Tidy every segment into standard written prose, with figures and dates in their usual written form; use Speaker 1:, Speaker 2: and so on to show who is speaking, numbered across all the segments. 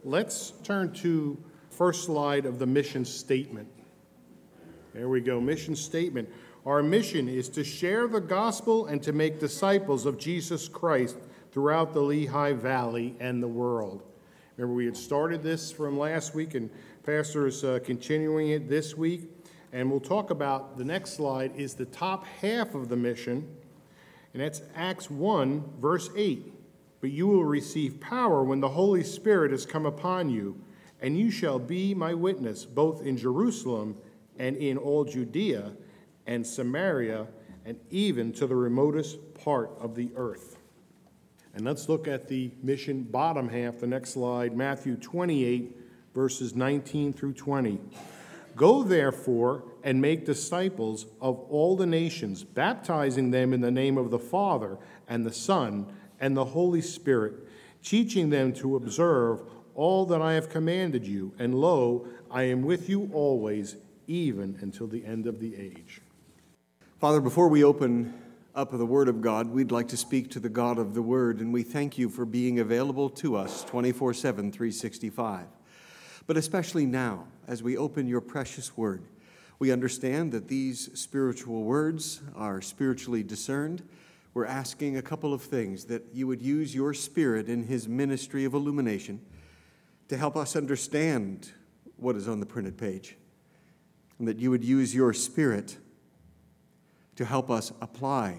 Speaker 1: Let's turn to first slide of the mission statement. There we go, mission statement. Our mission is to share the gospel and to make disciples of Jesus Christ throughout the Lehigh Valley and the world. Remember, we had started this from last week, and Pastor is continuing it this week. And we'll talk about, the next slide is the top half of the mission, and that's Acts 1, verse 8. But you will receive power when the Holy Spirit has come upon you, and you shall be my witness, both in Jerusalem and in all Judea and Samaria, and even to the remotest part of the earth. And let's look at the mission bottom half, the next slide, Matthew 28, verses 19 through 20. Go therefore and make disciples of all the nations, baptizing them in the name of the Father and the Son and the Holy Spirit, teaching them to observe all that I have commanded you. And lo, I am with you always, even until the end of the age.
Speaker 2: Father, before we open up the Word of God, we'd like to speak to the God of the Word, and we thank you for being available to us 24/7, 365. But especially now, as we open your precious Word, we understand that these spiritual words are spiritually discerned. We're asking a couple of things, that you would use your Spirit in his ministry of illumination to help us understand what is on the printed page, and that you would use your Spirit to help us apply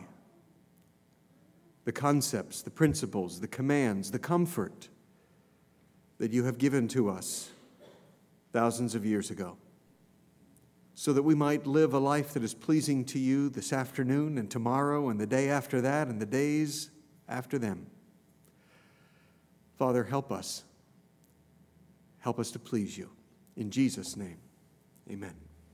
Speaker 2: the concepts, the principles, the commands, the comfort that you have given to us thousands of years ago, so that we might live a life that is pleasing to you this afternoon and tomorrow and the day after that and the days after them. Father, help us. Help us to please you. In Jesus' name, amen.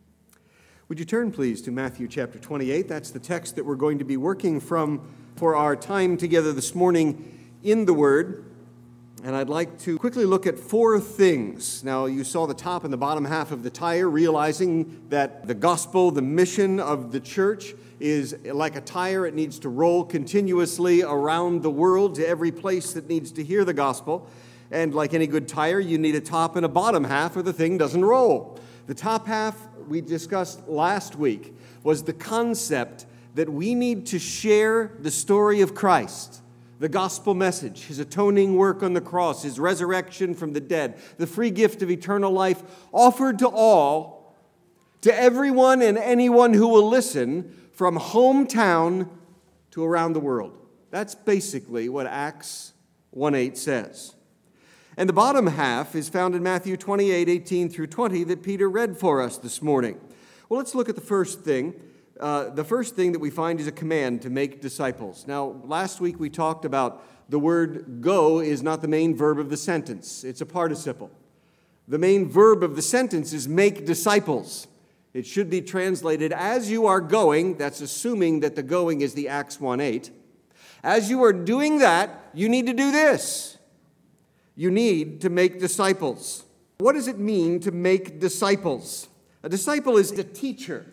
Speaker 2: Would you turn, please, to Matthew chapter 28? That's the text that we're going to be working from for our time together this morning in the Word. And I'd like to quickly look at four things. Now, you saw the top and the bottom half of the tire, realizing that the gospel, the mission of the church, is like a tire. It needs to roll continuously around the world to every place that needs to hear the gospel. And like any good tire, you need a top and a bottom half, or the thing doesn't roll. The top half we discussed last week was the concept that we need to share the story of Christ. The gospel message, his atoning work on the cross, his resurrection from the dead, the free gift of eternal life offered to all, to everyone and anyone who will listen, from hometown to around the world. That's basically what Acts 1:8 says. And the bottom half is found in Matthew 28, 18 through 20 that Peter read for us this morning. Well, let's look at the first thing. The first thing that we find is a command to make disciples. Now, last week we talked about the word go is not the main verb of the sentence. It's a participle. The main verb of the sentence is make disciples. It should be translated, as you are going, that's assuming that the going is the Acts 1:8. As you are doing that, you need to do this. You need to make disciples. What does it mean to make disciples? A disciple is a teacher.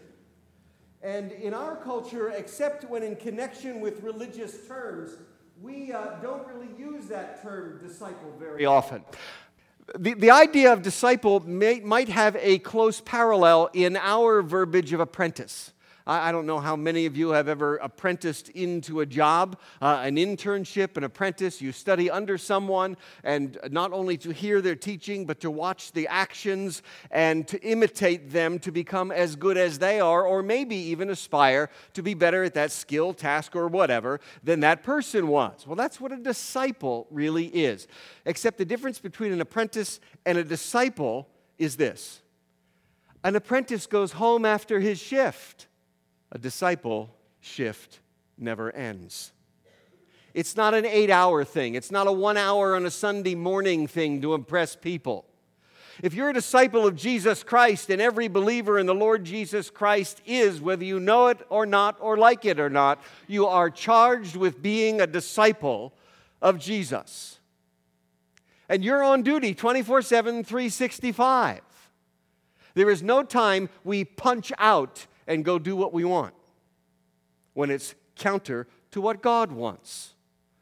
Speaker 2: And in our culture, except when in connection with religious terms, we don't really use that term disciple very often. The idea of disciple might have a close parallel in our verbiage of apprentice. I don't know how many of you have ever apprenticed into a job, an internship, an apprentice. You study under someone, and not only to hear their teaching, but to watch the actions and to imitate them to become as good as they are, or maybe even aspire to be better at that skill, task, or whatever than that person was. Well, that's what a disciple really is. Except the difference between an apprentice and a disciple is this. An apprentice goes home after his shift. A disciple shift never ends. It's not an 8-hour thing. It's not a 1 hour on a Sunday morning thing to impress people. If you're a disciple of Jesus Christ, and every believer in the Lord Jesus Christ is, whether you know it or not, or like it or not, you are charged with being a disciple of Jesus. And you're on duty 24/7, 365. There is no time we punch out and go do what we want when it's counter to what God wants.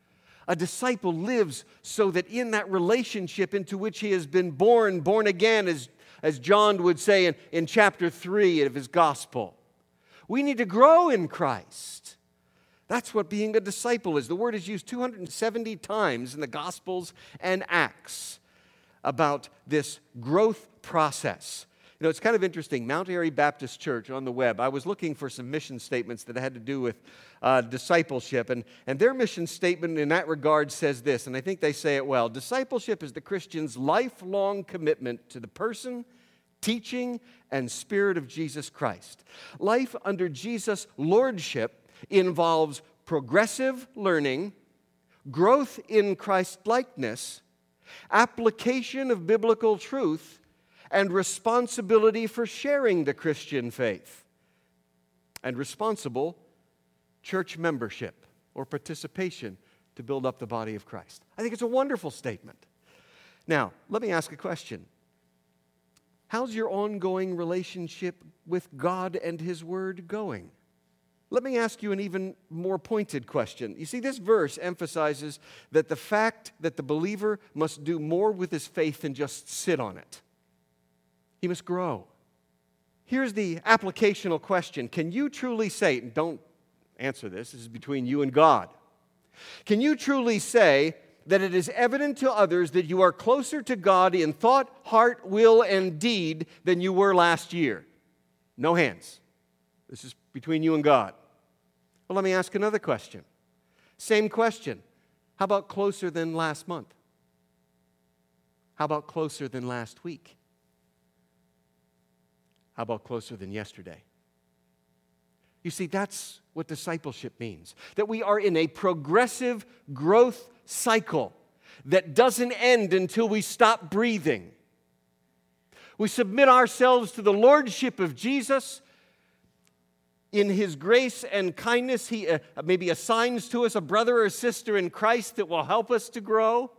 Speaker 2: A disciple lives so that in that relationship into which he has been born again, as John would say in chapter 3 of his gospel, we need to grow in Christ. That's what being a disciple is. The word is used 270 times in the Gospels and Acts about this growth process. You know, it's kind of interesting. Mount Airy Baptist Church on the web, I was looking for some mission statements that had to do with discipleship, and their mission statement in that regard says this, and I think they say it well. Discipleship is the Christian's lifelong commitment to the person, teaching, and spirit of Jesus Christ. Life under Jesus' lordship involves progressive learning, growth in Christ-likeness, application of biblical truth, and responsibility for sharing the Christian faith, and responsible church membership or participation to build up the body of Christ. I think it's a wonderful statement. Now, let me ask a question. How's your ongoing relationship with God and His Word going? Let me ask you an even more pointed question. You see, this verse emphasizes that the fact that the believer must do more with his faith than just sit on it. He must grow. Here's the applicational question. Can you truly say, and don't answer this is between you and God. Can you truly say that it is evident to others that you are closer to God in thought, heart, will, and deed than you were last year? No hands. This is between you and God. Well, let me ask another question. Same question. How about closer than last month? How about closer than last week? How about closer than yesterday? You see, that's what discipleship means. That we are in a progressive growth cycle that doesn't end until we stop breathing. We submit ourselves to the lordship of Jesus. In His grace and kindness, He maybe assigns to us a brother or sister in Christ that will help us to grow.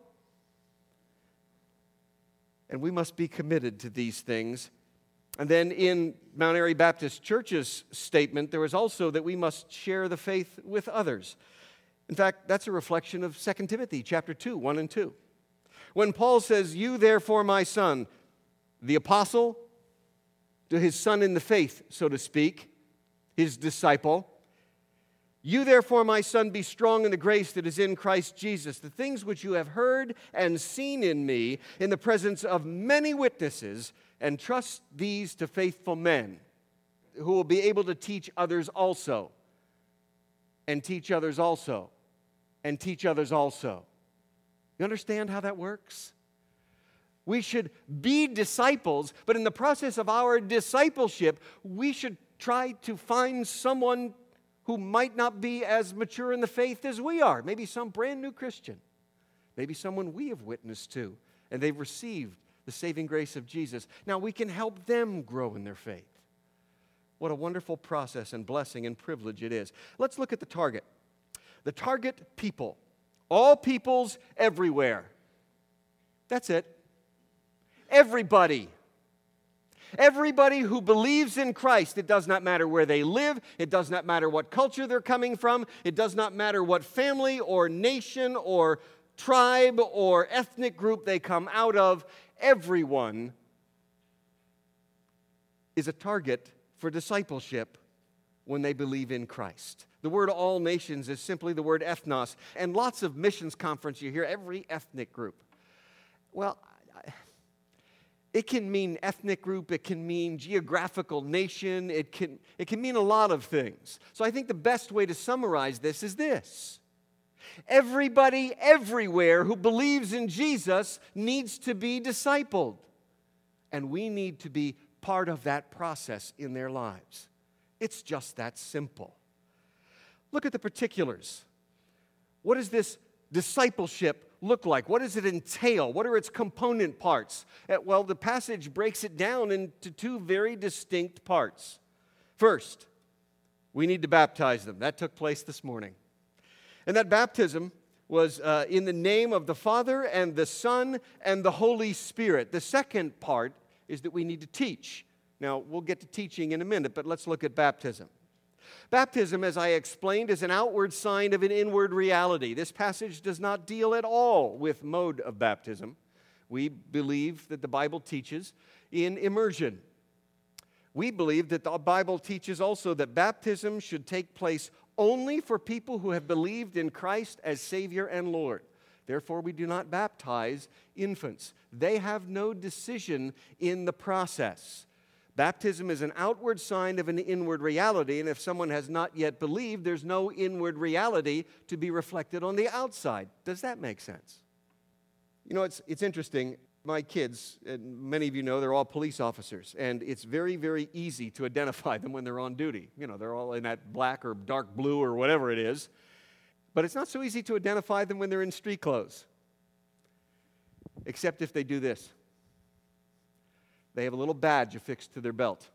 Speaker 2: And we must be committed to these things. And then in Mount Airy Baptist Church's statement, there is also that we must share the faith with others. In fact, that's a reflection of 2 Timothy chapter 2, 1 and 2. When Paul says, "You therefore, my son," the apostle to his son in the faith, so to speak, his disciple, "You therefore, my son, be strong in the grace that is in Christ Jesus. The things which you have heard and seen in me in the presence of many witnesses, and trust these to faithful men who will be able to teach others also, and teach others also, and teach others also." You understand how that works? We should be disciples, but in the process of our discipleship, we should try to find someone who might not be as mature in the faith as we are. Maybe some brand new Christian. Maybe someone we have witnessed to, and they've received the saving grace of Jesus. Now we can help them grow in their faith. What a wonderful process and blessing and privilege it is. Let's look at the target. The target people. All peoples everywhere. That's it. Everybody. Everybody who believes in Christ. It does not matter where they live. It does not matter what culture they're coming from. It does not matter what family or nation or tribe or ethnic group they come out of. Everyone is a target for discipleship when they believe in Christ. The word all nations is simply the word ethnos. And lots of missions conference, you hear every ethnic group. Well, it can mean ethnic group, it can mean geographical nation, it can mean a lot of things. So I think the best way to summarize this is this. Everybody everywhere who believes in Jesus needs to be discipled. And we need to be part of that process in their lives. It's just that simple. Look at the particulars. What does this discipleship look like? What does it entail? What are its component parts? Well, the passage breaks it down into two very distinct parts. First, we need to baptize them. That took place this morning. And that baptism was in the name of the Father and the Son and the Holy Spirit. The second part is that we need to teach. Now, we'll get to teaching in a minute, but let's look at baptism.
Speaker 3: Baptism, as I explained, is an outward sign of an inward reality. This passage does not deal at all with mode of baptism. We believe that the Bible teaches in immersion. We believe that the Bible teaches also that baptism should take place only for people who have believed in Christ as Savior and Lord. Therefore, we do not baptize infants. They have no decision in the process. Baptism is an outward sign of an inward reality, and if someone has not yet believed, there's no inward reality to be reflected on the outside. Does that make sense? You know, it's interesting. My kids, and many of you know, they're all police officers, and it's very, very easy to identify them when they're on duty. You know, they're all in that black or dark blue or whatever it is. But it's not so easy to identify them when they're in street clothes, except if they do this. They have a little badge affixed to their belt.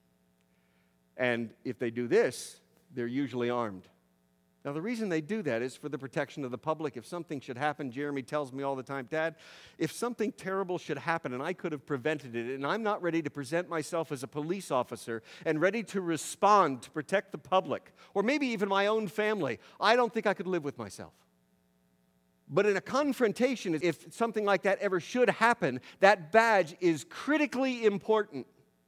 Speaker 3: And if they do this, they're usually armed. Now, the reason they do that is for the protection of the public. If something should happen, Jeremy tells me all the time, Dad, if something terrible should happen and I could have prevented it, and I'm not ready to present myself as a police officer and ready to respond to protect the public, or maybe even my own family, I don't think I could live with myself. But in a confrontation, if something like that ever should happen, that badge is critically important.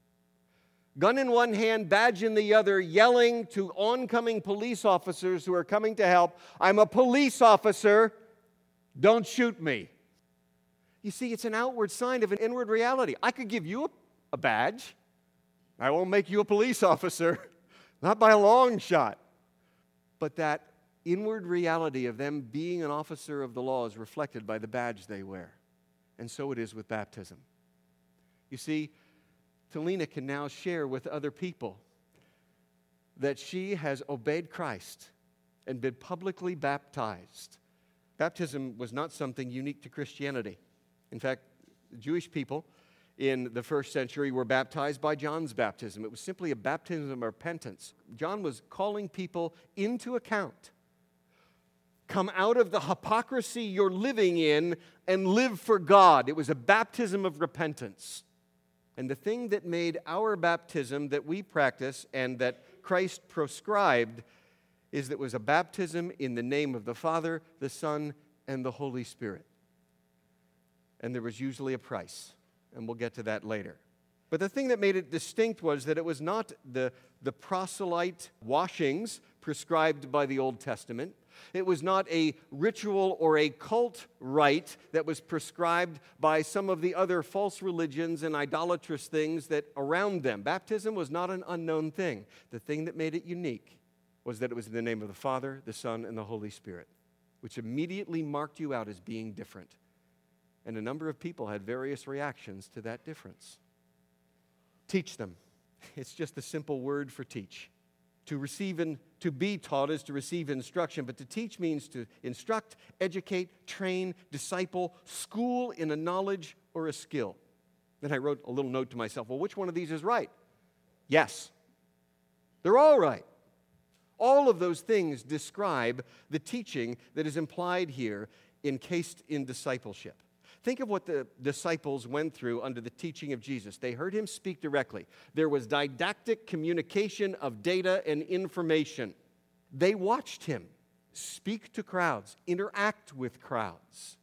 Speaker 3: Gun in one hand, badge in the other, yelling to oncoming police officers who are coming to help, I'm a police officer, don't shoot me. You see, it's an outward sign of an inward reality. I could give you a badge. I won't make you a police officer, not by a long shot. But that inward reality of them being an officer of the law is reflected by the badge they wear. And so it is with baptism. You see, Talina can now share with other people that she has obeyed Christ and been publicly baptized. Baptism was not something unique to Christianity. In fact, the Jewish people in the first century were baptized by John's baptism. It was simply a baptism of repentance. John was calling people into account. Come out of the hypocrisy you're living in and live for God. It was a baptism of repentance. And the thing that made our baptism that we practice and that Christ prescribed is that it was a baptism in the name of the Father, the Son, and the Holy Spirit. And there was usually a price, and we'll get to that later. But the thing that made it distinct was that it was not the proselyte washings prescribed by the Old Testament. It was not a ritual or a cult rite that was prescribed by some of the other false religions and idolatrous things that around them. Baptism was not an unknown thing. The thing that made it unique was that it was in the name of the Father, the Son, and the Holy Spirit, which immediately marked you out as being different. And a number of people had various reactions to that difference. Teach them. It's just a simple word for teach. To receive and to be taught is to receive instruction, but to teach means to instruct, educate, train, disciple, school in a knowledge or a skill. Then I wrote a little note to myself, well, which one of these is right? Yes. They're all right. All of those things describe the teaching that is implied here, encased in discipleship. Think of what the disciples went through under the teaching of Jesus. They heard him speak directly. There was didactic communication of data and information. They watched him speak to crowds, interact with crowds.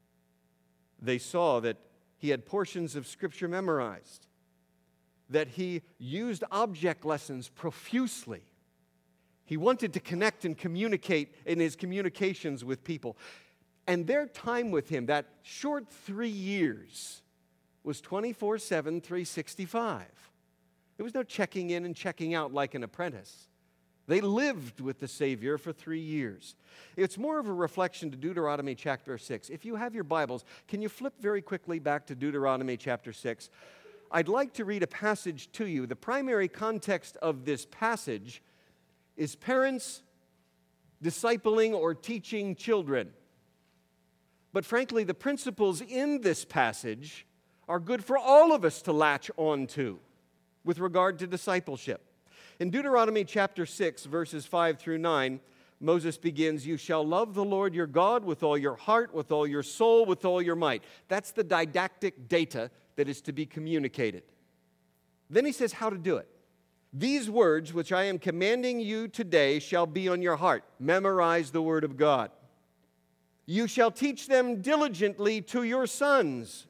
Speaker 3: They saw that he had portions of Scripture memorized, that he used object lessons profusely. He wanted to connect and communicate in his communications with people. And their time with him, that short 3 years, was 24/7, 365. There was no checking in and checking out like an apprentice. They lived with the Savior for 3 years. It's more of a reflection to Deuteronomy chapter 6. If you have your Bibles, can you flip very quickly back to Deuteronomy chapter 6? I'd like to read a passage to you. The primary context of this passage is parents discipling or teaching children. But frankly, the principles in this passage are good for all of us to latch on to with regard to discipleship. In Deuteronomy chapter 6, verses 5 through 9, Moses begins, "You shall love the Lord your God with all your heart, with all your soul, with all your might." That's the didactic data that is to be communicated. Then he says how to do it. These words which I am commanding you today shall be on your heart. Memorize the word of God. You shall teach them diligently to your sons.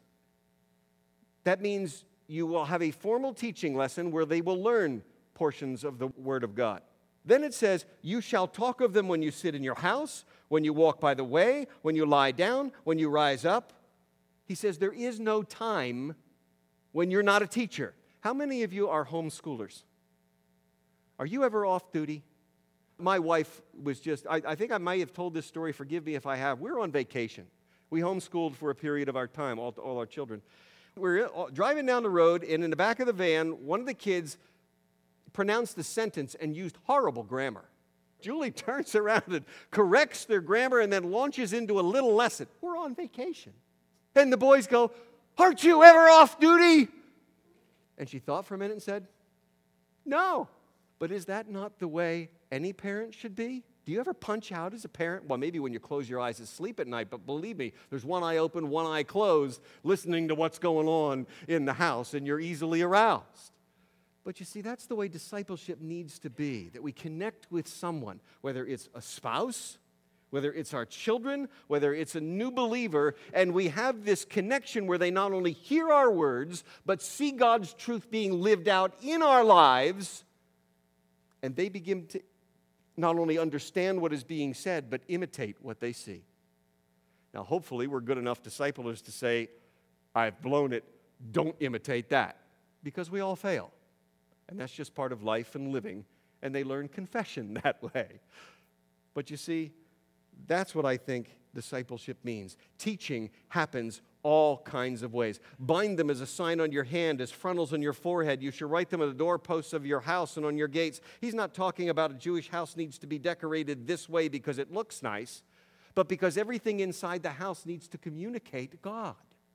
Speaker 3: That means you will have a formal teaching lesson where they will learn portions of the word of God. Then it says, you shall talk of them when you sit in your house, when you walk by the way, when you lie down, when you rise up. He says there is no time when you're not a teacher. How many of you are homeschoolers? Are you ever off duty? My wife was just, I think I might have told this story, forgive me if I have. We were on vacation. We homeschooled for a period of our time, all our children. We're driving down the road, and in the back of the van, one of the kids pronounced the sentence and used horrible grammar. Julie turns around and corrects their grammar and then launches into a little lesson. We're on vacation. And the boys go, aren't you ever off duty? And she thought for a minute and said, no. But is that not the way any parent should be? Do you ever punch out as a parent? Well, maybe when you close your eyes to sleep at night, but believe me, there's one eye open, one eye closed, listening to what's going on in the house, and you're easily aroused. But you see, that's the way discipleship needs to be, that we connect with someone, whether it's a spouse, whether it's our children, whether it's a new believer, and we have this connection where they not only hear our words, but see God's truth being lived out in our lives, and they begin to not only understand what is being said, but imitate what they see. Now, hopefully, we're good enough disciplers to say, I've blown it, don't imitate that, because we all fail. And that's just part of life and living, and they learn confession that way. But you see, that's what I think discipleship means. Teaching happens all kinds of ways. Bind them as a sign on your hand, as frontals on your forehead. You should write them on the doorposts of your house and on your gates. He's not talking about a Jewish house needs to be decorated this way because it looks nice, but because everything inside the house needs to communicate God.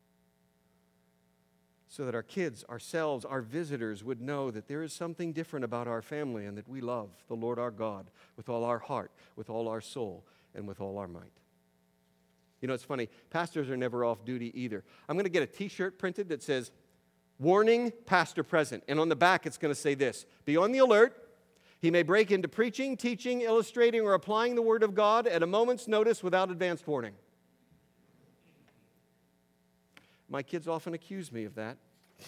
Speaker 3: So that our kids, ourselves, our visitors would know that there is something different about our family and that we love the Lord our God with all our heart, with all our soul, and with all our might. You know, it's funny, pastors are never off duty either. I'm going to get a t-shirt printed that says, Warning, Pastor Present. And on the back it's going to say this, be on the alert. He may break into preaching, teaching, illustrating, or applying the Word of God at a moment's notice without advanced warning. My kids often accuse me of that.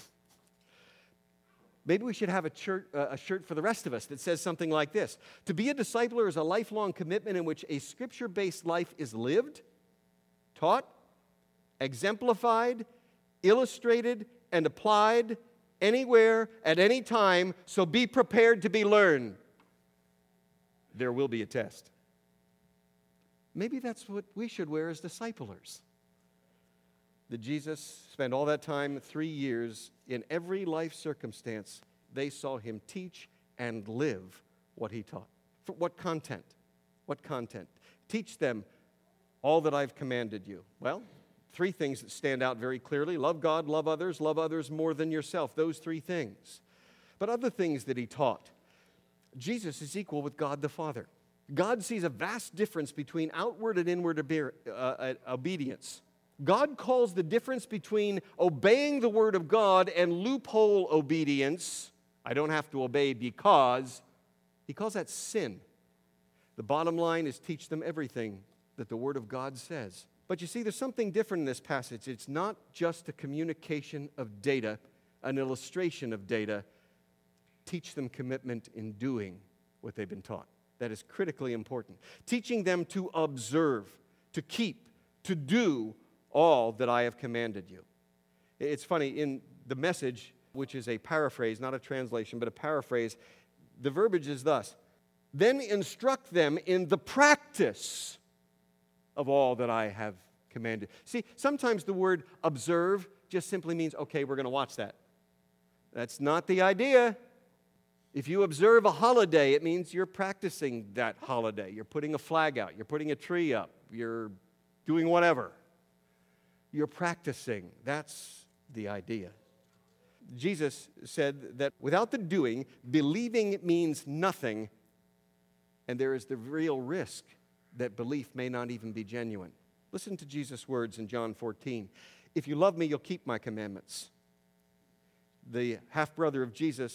Speaker 3: Maybe we should have a shirt for the rest of us that says something like this. To be a discipler is a lifelong commitment in which a scripture-based life is lived, taught, exemplified, illustrated, and applied anywhere, at any time, so be prepared to be learned. There will be a test. Maybe that's what we should wear as disciplers. That Jesus spent all that time, 3 years, in every life circumstance, they saw him teach and live what he taught. For what content? What content? Teach them all that I've commanded you. Well, 3 things that stand out very clearly. Love God, love others more than yourself. Those 3 things. But other things that he taught. Jesus is equal with God the Father. God sees a vast difference between outward and inward obedience. God calls the difference between obeying the Word of God and loophole obedience, I don't have to obey because, he calls that sin. The bottom line is teach them everything that the Word of God says. But you see, there's something different in this passage. It's not just a communication of data, an illustration of data. Teach them commitment in doing what they've been taught. That is critically important. Teaching them to observe, to keep, to do all that I have commanded you. It's funny, in the Message, which is a paraphrase, not a translation, but a paraphrase, the verbiage is thus, then instruct them in the practice of all that I have commanded. See, sometimes the word observe just simply means, okay, we're going to watch that. That's not the idea. If you observe a holiday, it means you're practicing that holiday. You're putting a flag out. You're putting a tree up. You're doing whatever. You're practicing. That's the idea. Jesus said that without the doing, believing means nothing, and there is the real risk that belief may not even be genuine. Listen to Jesus' words in John 14. If you love me, you'll keep my commandments. The half-brother of Jesus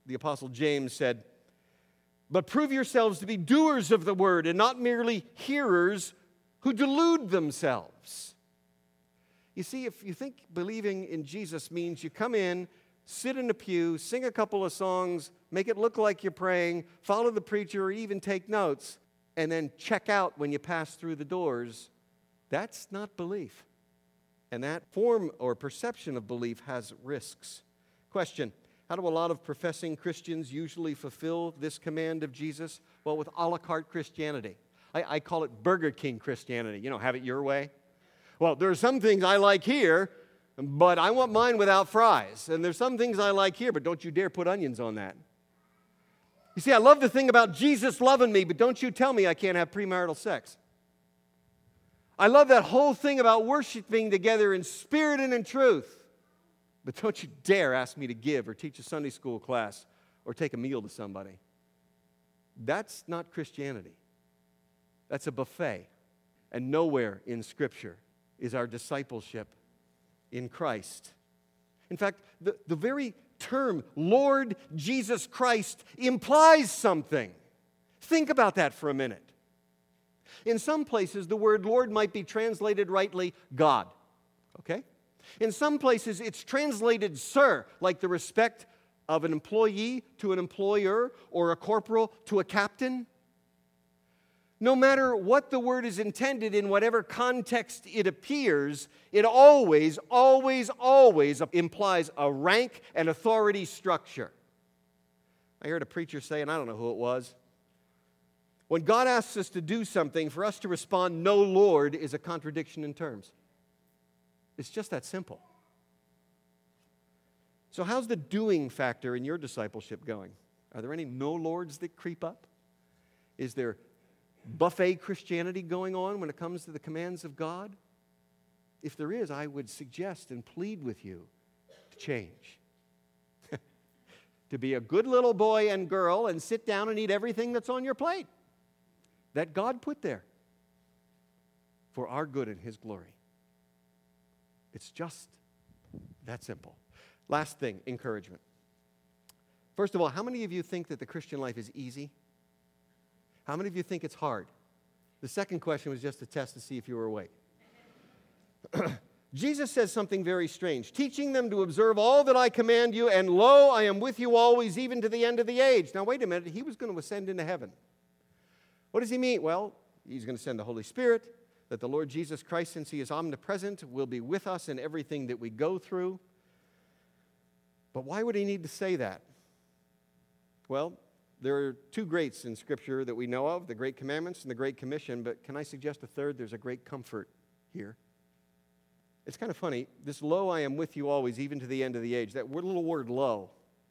Speaker 3: the Apostle James said, "But prove yourselves to be doers of the word and not merely hearers who delude themselves." You see, if you think believing in Jesus means you come in, sit in a pew, sing a couple of songs, make it look like you're praying, follow the preacher, or even take notes, and then check out when you pass through the doors, that's not belief. And that form or perception of belief has risks. Question: how do a lot of professing Christians usually fulfill this command of Jesus? Well, with a la carte Christianity. I call it Burger King Christianity. You know, have it your way. Well, there are some things I like here, but I want mine without fries. And there's some things I like here, but don't you dare put onions on that. You see, I love the thing about Jesus loving me, but don't you tell me I can't have premarital sex. I love that whole thing about worshiping together in spirit and in truth. But don't you dare ask me to give or teach a Sunday school class or take a meal to somebody. That's not Christianity. That's a buffet. And nowhere in Scripture is our discipleship in Christ. In fact, the very term Lord Jesus Christ implies something. Think about that for a minute. In some places, the word Lord might be translated rightly God. Okay? In some places, it's translated sir, like the respect of an employee to an employer or a corporal to a captain. No matter what the word is intended in whatever context it appears, it always, always, always implies a rank and authority structure. I heard a preacher say, and I don't know who it was, when God asks us to do something, for us to respond, "No, Lord," is a contradiction in terms. It's just that simple. So how's the doing factor in your discipleship going? Are there any no lords that creep up? Is there buffet Christianity going on when it comes to the commands of God? If there is, I would suggest and plead with you to change. To be a good little boy and girl and sit down and eat everything that's on your plate that God put there for our good and His glory. It's just that simple. Last thing, encouragement. First of all, how many of you think that the Christian life is easy? How many of you think it's hard? The second question was just a test to see if you were awake. Jesus says something very strange. Teaching them to observe all that I command you, and lo, I am with you always, even to the end of the age. Now, wait a minute. He was going to ascend into heaven. What does he mean? Well, He's going to send the Holy Spirit, that the Lord Jesus Christ, since He is omnipresent, will be with us in everything that we go through. But why would He need to say that? Well, there are two greats in Scripture that we know of, the Great Commandments and the Great Commission, but can I suggest a third? There's a great comfort here. It's kind of funny. This "lo, I am with you always, even to the end of the age," that little word "lo,"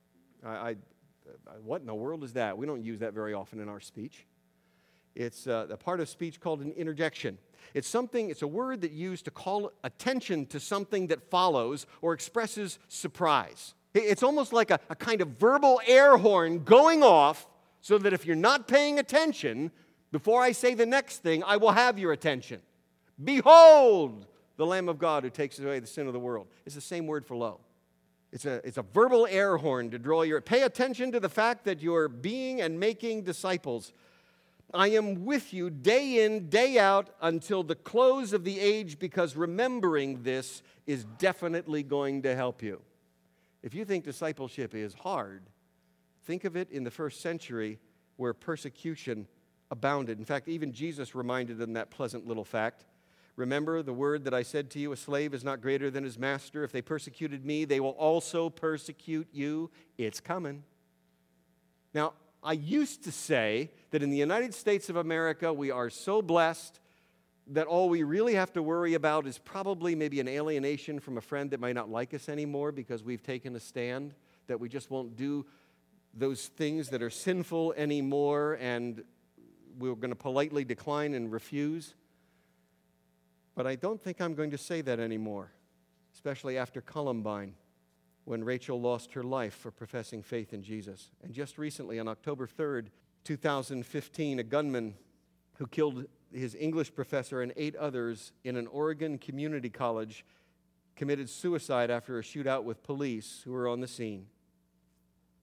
Speaker 3: what in the world is that? We don't use that very often in our speech. It's a part of speech called an interjection. It's a word that used to call attention to something that follows or expresses surprise. It's almost like a kind of verbal air horn going off so that if you're not paying attention, before I say the next thing, I will have your attention. Behold, the Lamb of God who takes away the sin of the world. It's the same word for lo. It's a verbal air horn to draw your... Pay attention to the fact that you're being and making disciples. I am with you day in, day out until the close of the age, because remembering this is definitely going to help you. If you think discipleship is hard, think of it in the first century where persecution abounded. In fact, even Jesus reminded them that pleasant little fact. Remember the word that I said to you, a slave is not greater than his master. If they persecuted me, they will also persecute you. It's coming. Now, I used to say that in the United States of America, we are so blessed that all we really have to worry about is probably maybe an alienation from a friend that might not like us anymore because we've taken a stand, that we just won't do those things that are sinful anymore, and we're going to politely decline and refuse. But I don't think I'm going to say that anymore, especially after Columbine, when Rachel lost her life for professing faith in Jesus. And just recently, on October 3rd, 2015, a gunman who killed his English professor and 8 others in an Oregon community college committed suicide after a shootout with police who were on the scene.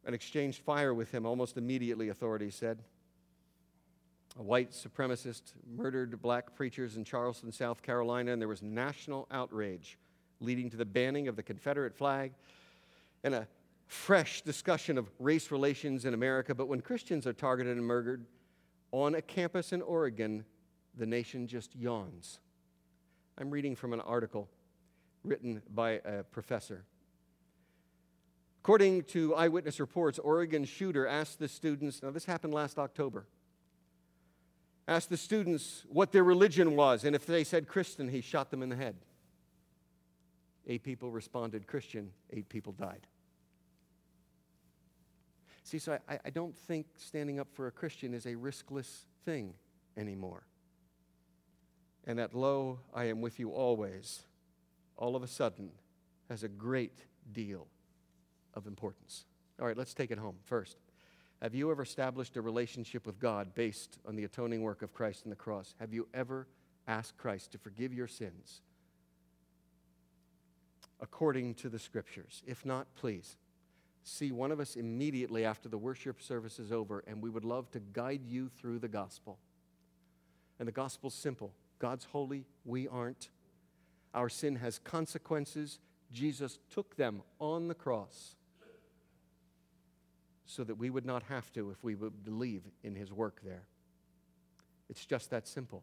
Speaker 3: and exchanged fire with him almost immediately, authorities said. A white supremacist murdered black preachers in Charleston, South Carolina, and there was national outrage, leading to the banning of the Confederate flag and a fresh discussion of race relations in America. But when Christians are targeted and murdered on a campus in Oregon, the nation just yawns. I'm reading from an article written by a professor. According to eyewitness reports, Oregon shooter asked the students, now this happened last October, asked the students what their religion was, and if they said Christian, he shot them in the head. 8 people responded Christian, 8 people died. See, so I don't think standing up for a Christian is a riskless thing anymore. And that "lo, I am with you always," all of a sudden has a great deal of importance. All right, let's take it home. First, have you ever established a relationship with God based on the atoning work of Christ on the cross? Have you ever asked Christ to forgive your sins according to the Scriptures? If not, please see one of us immediately after the worship service is over, and we would love to guide you through the gospel. And the gospel's simple. God's holy, we aren't. Our sin has consequences. Jesus took them on the cross so that we would not have to if we would believe in his work there. It's just that simple.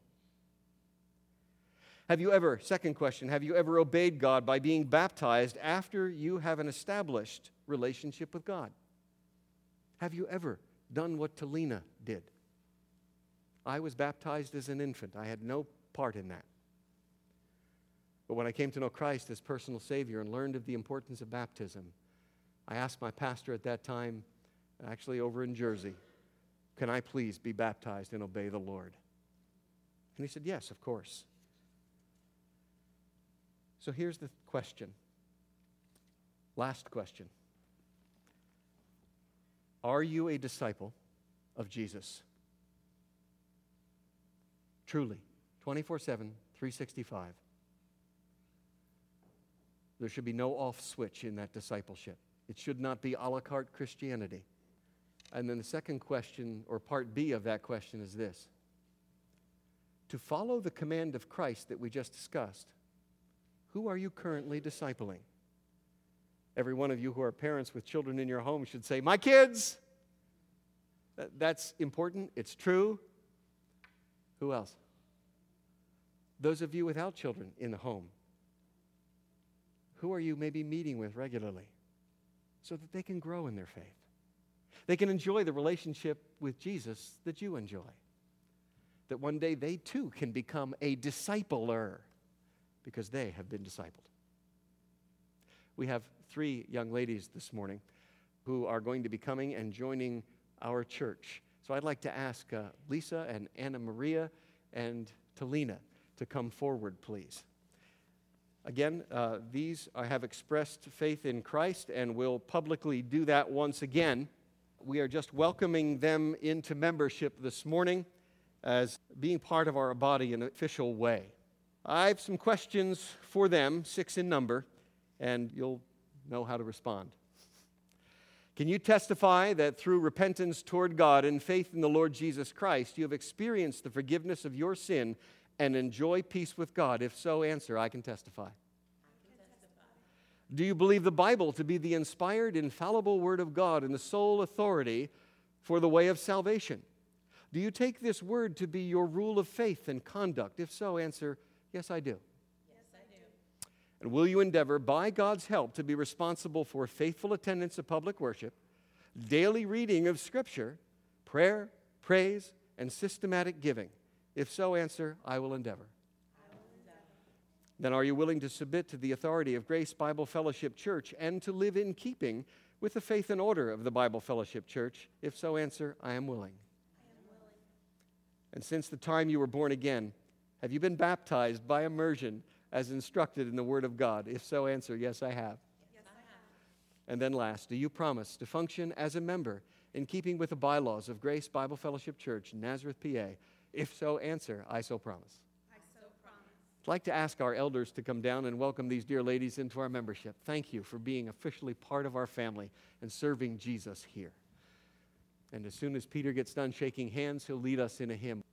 Speaker 3: Second question, have you ever obeyed God by being baptized after you have an established relationship with God? Have you ever done what Talina did? I was baptized as an infant. I had no part in that. But when I came to know Christ as personal Savior and learned of the importance of baptism, I asked my pastor at that time, actually over in Jersey, "Can I please be baptized and obey the Lord?" And he said, "Yes, of course." So here's the question. Last question. Are you a disciple of Jesus? Truly, 24/7, 365. There should be no off switch in that discipleship. It should not be a la carte Christianity. And then the second question, or part B of that question, is this. To follow the command of Christ that we just discussed, who are you currently discipling? Every one of you who are parents with children in your home should say, "My kids!" That's important. It's true. Who else? Those of you without children in the home, who are you maybe meeting with regularly so that they can grow in their faith? They can enjoy the relationship with Jesus that you enjoy. That one day they too can become a discipler because they have been discipled. We have 3 young ladies this morning who are going to be coming and joining our church. So I'd like to ask Lisa and Anna Maria and Talina to come forward, please. Again, these have expressed faith in Christ and will publicly do that once again. We are just welcoming them into membership this morning as being part of our body in an official way. I have some questions for them, 6 in number, and you'll know how to respond. Can you testify that through repentance toward God and faith in the Lord Jesus Christ, you have experienced the forgiveness of your sin and enjoy peace with God? If so, answer, "I can testify." Do you believe the Bible to be the inspired, infallible Word of God and the sole authority for the way of salvation? Do you take this Word to be your rule of faith and conduct? If so, answer, "Yes, I do."
Speaker 4: Yes, I do.
Speaker 3: And will you endeavor, by God's help, to be responsible for faithful attendance of public worship, daily reading of Scripture, prayer, praise, and systematic giving? If so, answer, "I will endeavor." Then are you willing to submit to the authority of Grace Bible Fellowship Church and to live in keeping with the faith and order of the Bible Fellowship Church? If so, answer, "I am willing." And since the time you were born again, have you been baptized by immersion as instructed in the Word of God? If so, answer, "Yes, I have."
Speaker 4: Yes, I have.
Speaker 3: And then last, do you promise to function as a member in keeping with the bylaws of Grace Bible Fellowship Church, Nazareth, PA? If so, answer, "I so promise."
Speaker 4: I so promise.
Speaker 3: I'd like to ask our elders to come down and welcome these dear ladies into our membership. Thank you for being officially part of our family and serving Jesus here. And as soon as Peter gets done shaking hands, he'll lead us in a hymn.